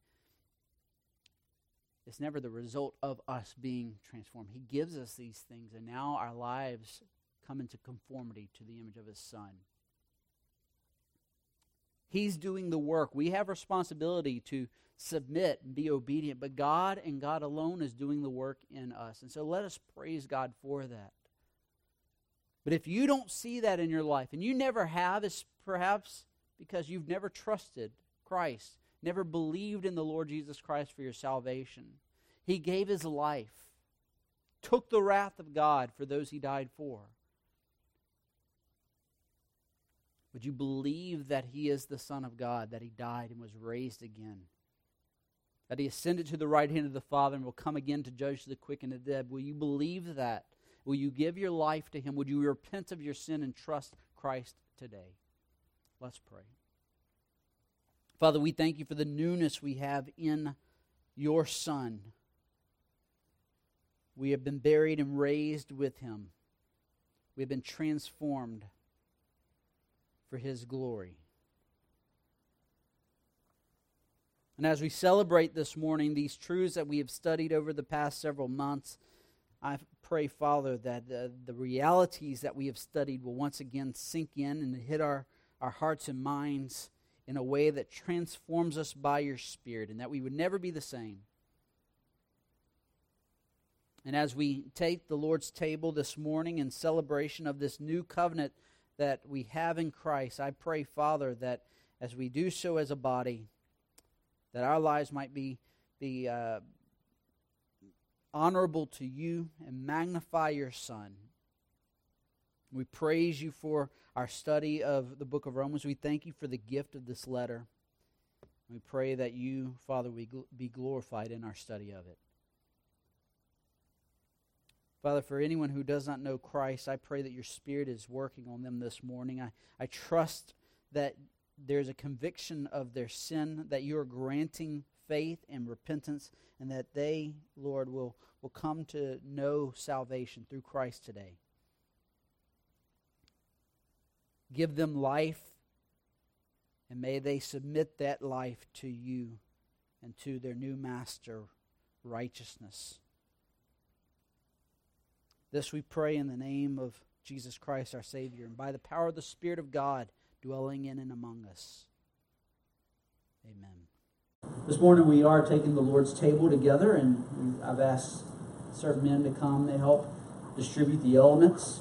[SPEAKER 2] result of us being transformed. He gives us these things, and now our lives come into conformity to the image of His Son. He's doing the work. We have responsibility to submit and be obedient, but God and God alone is doing the work in us. And so let us praise God for that. But if you don't see that in your life, and you never have, it's perhaps because you've never trusted Christ, never believed in the Lord Jesus Christ for your salvation. He gave His life, took the wrath of God for those He died for. Would you believe that He is the Son of God, that He died and was raised again, that He ascended to the right hand of the Father and will come again to judge the quick and the dead? Will you believe that? Will you give your life to Him? Would you repent of your sin and trust Christ today? Let's pray. Father, we thank You for the newness we have in Your Son. We have been buried and raised with Him. We have been transformed for His glory. And as we celebrate this morning these truths that we have studied over the past several months, I pray, Father, that the realities that we have studied will once again sink in and hit our hearts and minds in a way that transforms us by Your Spirit, and that we would never be the same. And as we take the Lord's table this morning in celebration of this new covenant that we have in Christ, I pray, Father, that as we do so as a body, that our lives might be honorable to You and magnify Your Son. We praise you for our study of the book of Romans. We thank you for the gift of this letter. We pray that you, Father, will be glorified in our study of it. Father, for anyone who does not know Christ, I pray that your Spirit is working on them this morning. I trust that there's a conviction of their sin, that you are granting faith and repentance, and that they, Lord, will come to know salvation through Christ today. Give them life, and may they submit that life to you and to their new master, righteousness. This we pray in the name of Jesus Christ, our Savior, and by the power of the Spirit of God dwelling in and among us. Amen. This morning we are taking the Lord's table together, and I've asked certain men to come and help distribute the elements.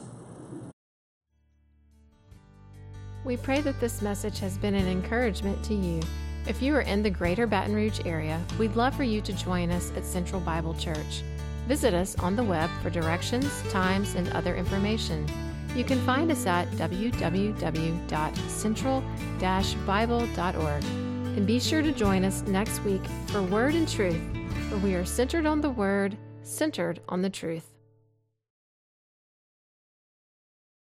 [SPEAKER 1] We pray that this message has been an encouragement to you. If you are in the greater Baton Rouge area, we'd love for you to join us at Central Bible Church. Visit us on the web for directions, times, and other information. You can find us at www.central-bible.org. And be sure to join us next week for Word and Truth, where we are centered on the Word, centered on the truth.